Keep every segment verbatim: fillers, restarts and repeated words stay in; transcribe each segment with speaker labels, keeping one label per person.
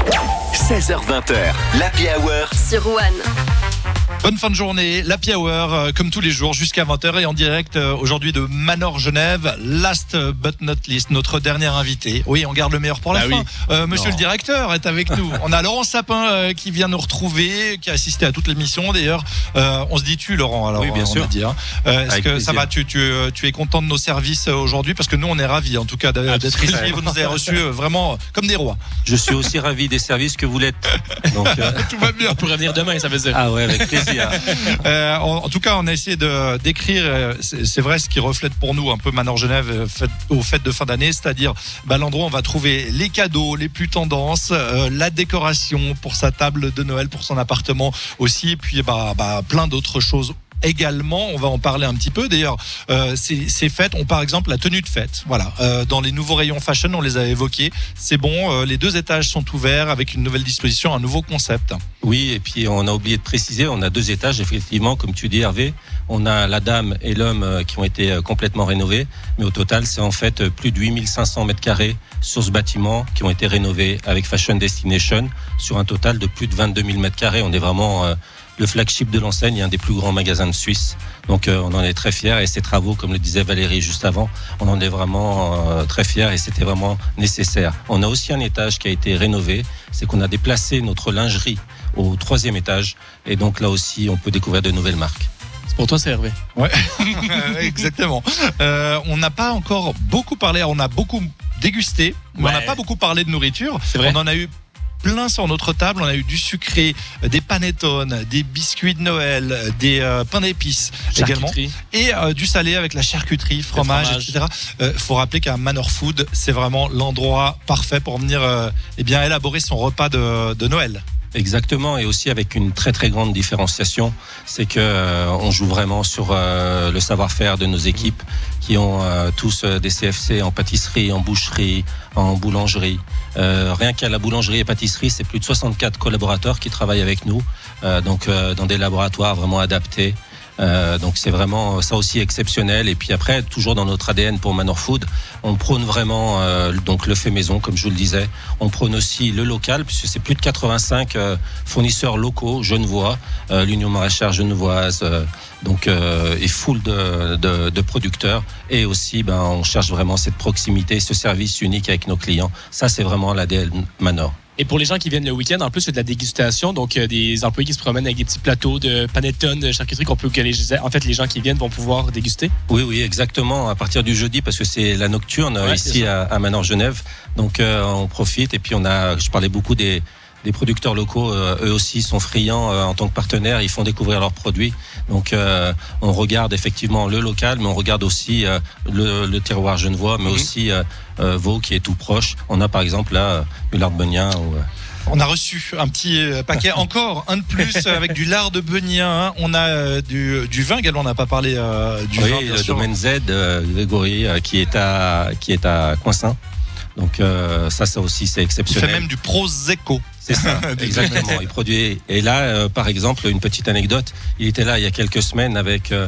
Speaker 1: seize heures vingt, l'Happy Hour
Speaker 2: sur One.
Speaker 3: Bonne fin de journée, l'Happy Hour, euh, comme tous les jours, jusqu'à vingt heures et en direct euh, aujourd'hui de Manor Genève. Last but not least, notre dernier invité. Oui, on garde le meilleur pour la
Speaker 4: ah
Speaker 3: fin.
Speaker 4: Oui.
Speaker 3: Euh, monsieur
Speaker 4: Non.
Speaker 3: le directeur est avec nous. On a Laurent Sapin euh, qui vient nous retrouver, qui a assisté à toute l'émission d'ailleurs. Euh, on se dit tu, Laurent, alors
Speaker 4: Oui, bien
Speaker 3: on
Speaker 4: sûr.
Speaker 3: a dit, hein. euh, Est-ce
Speaker 4: Avec
Speaker 3: que
Speaker 4: plaisir.
Speaker 3: ça va, tu, tu, euh, tu es content de nos services euh, aujourd'hui? Parce que nous, on est ravis en tout cas d'être
Speaker 4: Absolument.
Speaker 3: ici. Vous nous avez reçus euh, vraiment comme des rois.
Speaker 5: Je suis aussi ravi des services que vous l'êtes. Donc, euh,
Speaker 3: Tout va bien.
Speaker 4: On pourrait venir demain, ça veut dire.
Speaker 5: ah ouais, avec plaisir.
Speaker 3: Euh, en, en tout cas, on a essayé de d'écrire. euh, C'est, c'est vrai ce qui reflète pour nous un peu Manor Genève euh, fait, aux fêtes de fin d'année, c'est-à-dire bah, l'endroit où on va trouver les cadeaux les plus tendances, euh, la décoration pour sa table de Noël, pour son appartement aussi, et puis bah, bah plein d'autres choses. Également, on va en parler un petit peu. D'ailleurs, euh, ces, ces fêtes ont par exemple la tenue de fête. Voilà, euh, dans les nouveaux rayons fashion, on les a évoqués. C'est bon, euh, les deux étages sont ouverts avec une nouvelle disposition, un nouveau concept.
Speaker 5: Oui, et puis on a oublié de préciser, on a deux étages, effectivement, comme tu dis Hervé. On a la dame et l'homme euh, qui ont été euh, complètement rénovés. Mais au total, c'est en fait euh, plus de huit mille cinq cents mètres carrés sur ce bâtiment qui ont été rénovés avec Fashion Destination sur un total de plus de vingt-deux mille mètres carrés. On est vraiment euh, le flagship de l'enseigne, un des plus grands magasins de Suisse. Donc euh, on en est très fiers et ces travaux, comme le disait Valérie juste avant, on en est vraiment euh, très fiers et c'était vraiment nécessaire. On a aussi un étage qui a été rénové, c'est qu'on a déplacé notre lingerie au troisième étage et donc là aussi on peut découvrir de nouvelles marques.
Speaker 4: C'est pour toi, c'est Hervé.
Speaker 3: Ouais, exactement. Euh, on n'a pas encore beaucoup parlé, on a beaucoup dégusté, mais
Speaker 4: Ouais.
Speaker 3: on n'a pas beaucoup parlé de nourriture.
Speaker 4: C'est vrai.
Speaker 3: On en a eu plein sur notre table. On a eu du sucré, des panettones, des biscuits de Noël, des euh, pains d'épices également,
Speaker 4: Charcuterie.
Speaker 3: et euh, du salé avec la charcuterie, fromage,
Speaker 4: fromage.
Speaker 3: et cetera. Il euh, faut rappeler qu'un Manor Food, c'est vraiment l'endroit parfait pour venir euh, eh bien élaborer son repas de, de Noël.
Speaker 5: Exactement, et aussi avec une très très grande différenciation, c'est que euh, on joue vraiment sur euh, le savoir-faire de nos équipes qui ont euh, tous euh, des C F C en pâtisserie, en boucherie, en boulangerie. Euh, rien qu'à la boulangerie et pâtisserie, c'est plus de soixante-quatre collaborateurs qui travaillent avec nous, euh, donc euh, dans des laboratoires vraiment adaptés. Euh, donc c'est vraiment ça aussi exceptionnel. Et puis après, toujours dans notre A D N pour Manor Food, on prône vraiment euh, donc le fait maison, comme je vous le disais. On prône aussi le local, puisque c'est plus de quatre-vingt-cinq euh, fournisseurs locaux genevois, euh, l'Union maraîchère genevoise, euh, donc euh, et full de, de, de producteurs. Et aussi, ben, on cherche vraiment cette proximité, ce service unique avec nos clients. Ça, c'est vraiment l'A D N Manor.
Speaker 4: Et pour les gens qui viennent le week-end, en plus, il y a de la dégustation. Donc, euh, des employés qui se promènent avec des petits plateaux de panettone, de charcuterie qu'on peut, que les, en fait, les gens qui viennent vont pouvoir déguster.
Speaker 5: Oui, oui, exactement. À partir du jeudi, parce que c'est la nocturne
Speaker 4: Ouais,
Speaker 5: ici à, à Manor Genève. Donc, euh, on profite. Et puis, on a, je parlais beaucoup des, des producteurs locaux. Euh, eux aussi sont friands euh, en tant que partenaires. Ils font découvrir leurs produits. Donc, euh, on regarde effectivement le local, mais on regarde aussi euh, le, le terroir genevois, mais
Speaker 4: Mhm.
Speaker 5: aussi euh, euh, Vaud qui est tout proche. On a par exemple là euh, le lard Benien. Ou, euh,
Speaker 3: On a reçu un petit euh, paquet, encore un de plus avec du lard de Benien. Hein. On a euh, du, du vin également. On n'a pas parlé euh, du
Speaker 5: oui,
Speaker 3: vin. Bien
Speaker 5: le
Speaker 3: sûr.
Speaker 5: domaine Z, euh, Grégory, euh, qui est à qui est à Coinsin. Donc euh, ça, ça aussi, c'est
Speaker 3: Il
Speaker 5: exceptionnel.
Speaker 3: fait même du prosecco.
Speaker 5: C'est ça, exactement. Il produit. Et là, euh, par exemple, une petite anecdote. Il était là il y a quelques semaines avec euh,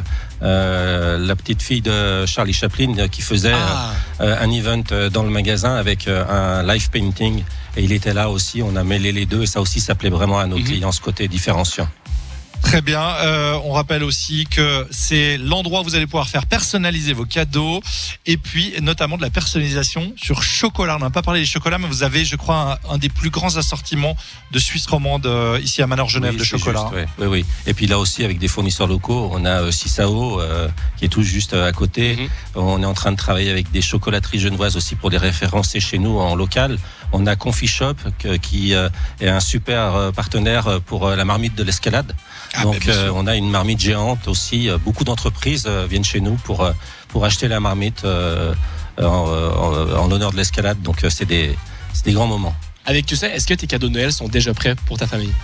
Speaker 5: euh, la petite fille de Charlie Chaplin euh, qui faisait
Speaker 3: Ah.
Speaker 5: euh, un event euh, dans le magasin avec euh, un live painting. Et il était là aussi. On a mêlé les deux et ça aussi, ça plaît vraiment à nos
Speaker 4: Mhm.
Speaker 5: clients, ce côté différenciant.
Speaker 3: Très bien. Euh, on rappelle aussi que c'est l'endroit où vous allez pouvoir faire personnaliser vos cadeaux et puis notamment de la personnalisation sur chocolat. On n'a pas parlé des chocolats, mais vous avez, je crois, un, un des plus grands assortiments de Suisse romande euh, ici à Manor Genève
Speaker 5: Oui,
Speaker 3: de
Speaker 5: c'est
Speaker 3: chocolat.
Speaker 5: juste, ouais. Oui, oui. Et puis là aussi, avec des fournisseurs locaux, on a euh, Sisao euh, qui est tout juste euh, à côté.
Speaker 4: Mhm.
Speaker 5: On est en train de travailler avec des chocolateries genevoises aussi pour les référencer chez nous en local. On a Confi Shop que, qui euh, est un super euh, partenaire pour euh, la marmite de l'escalade.
Speaker 3: Ah,
Speaker 5: Donc
Speaker 3: bah, bien
Speaker 5: euh,
Speaker 3: sûr.
Speaker 5: on a une marmite géante aussi. Euh, beaucoup d'entreprises euh, viennent chez nous pour euh, pour acheter la marmite euh, en, en, en honneur de l'escalade. Donc euh, c'est des c'est des grands moments.
Speaker 4: Avec tout ça, est-ce que tes cadeaux de Noël sont déjà prêts pour ta famille?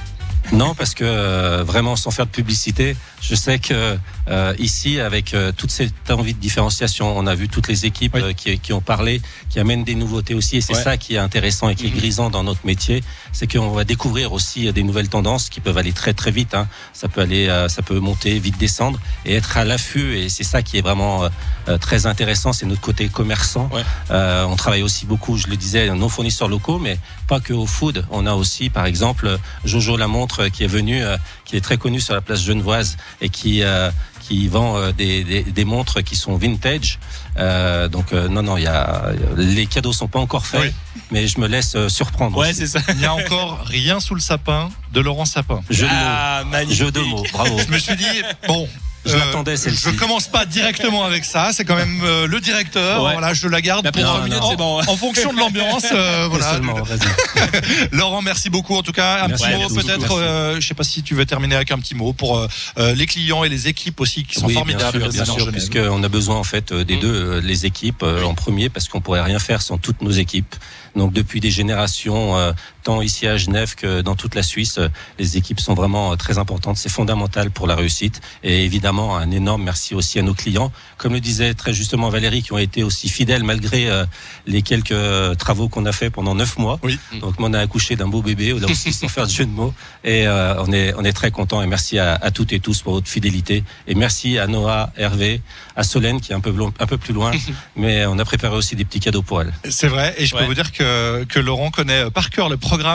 Speaker 5: Non, parce que euh, vraiment, sans faire de publicité, je sais que euh, ici, avec euh, toute cette envie de différenciation, on a vu toutes les équipes
Speaker 3: oui.
Speaker 5: euh, qui, qui ont parlé, qui amènent des nouveautés aussi, et c'est
Speaker 4: Ouais.
Speaker 5: ça qui est intéressant et qui est
Speaker 4: Mhm.
Speaker 5: grisant dans notre métier, c'est qu'on va découvrir aussi des nouvelles tendances qui peuvent aller très très vite. Hein. Ça peut aller, euh, ça peut monter, vite descendre, et être à l'affût. Et c'est ça qui est vraiment euh, très intéressant. C'est notre côté commerçant.
Speaker 4: Ouais.
Speaker 5: Euh, on travaille aussi beaucoup, je le disais, nos fournisseurs locaux, mais pas que au food. On a aussi, par exemple, Jojo la montre qui est venu, euh, qui est très connu sur la place genevoise et qui euh, qui vend euh, des, des, des montres qui sont vintage. Euh, donc euh, non non, il y a les cadeaux sont pas encore faits,
Speaker 3: Oui.
Speaker 5: mais je me laisse euh, surprendre.
Speaker 4: Ouais,
Speaker 5: aussi.
Speaker 4: c'est ça.
Speaker 3: Il n'y a encore rien sous le sapin de Laurent Sapin.
Speaker 5: Jeu de
Speaker 4: Ah,
Speaker 5: mots.
Speaker 4: magnifique.
Speaker 5: Jeu de mots. Bravo.
Speaker 3: Je me suis dit, bon.
Speaker 5: Je l'attendais, celle-ci.
Speaker 3: Je commence pas directement avec ça. C'est quand même euh, le directeur.
Speaker 4: Ouais.
Speaker 3: Voilà, je la garde
Speaker 4: Mais après
Speaker 3: pour
Speaker 4: trois
Speaker 5: non,
Speaker 4: minutes,
Speaker 5: non.
Speaker 4: c'est bon.
Speaker 3: en fonction de l'ambiance. euh,
Speaker 5: Mais
Speaker 3: voilà.
Speaker 5: seulement, vas-y.
Speaker 3: Laurent, merci beaucoup. En tout cas, un
Speaker 5: Merci,
Speaker 3: petit mot
Speaker 5: merci
Speaker 3: peut-être.
Speaker 5: beaucoup,
Speaker 3: Euh, je sais pas si tu veux terminer avec un petit mot pour euh, euh, les clients et les équipes aussi qui sont
Speaker 5: Oui,
Speaker 3: formidables.
Speaker 5: bien sûr, bien
Speaker 3: Manor
Speaker 5: sûr,
Speaker 3: Genève.
Speaker 5: puisqu'on a besoin en fait euh, des
Speaker 4: Mm.
Speaker 5: deux, euh, les équipes euh, en premier, parce qu'on pourrait rien faire sans toutes nos équipes. Donc depuis des générations, euh, tant ici à Genève que dans toute la Suisse, euh, les équipes sont vraiment euh, très importantes. C'est fondamental pour la réussite. Et évidemment, un énorme merci aussi à nos clients, comme le disait très justement Valérie, qui ont été aussi fidèles malgré euh, les quelques euh, travaux qu'on a fait pendant neuf mois.
Speaker 3: Oui.
Speaker 5: Donc on a accouché d'un beau bébé, là aussi sans faire de jeu de mots. Et euh, on est on est très content et merci à, à toutes et tous pour votre fidélité. Et merci à Noah, Hervé, à Solène qui est un peu blo- un peu plus loin, mais on a préparé aussi des petits cadeaux pour elle.
Speaker 3: C'est vrai. Et je peux
Speaker 4: Ouais.
Speaker 3: vous dire que que Laurent connaît par cœur le programme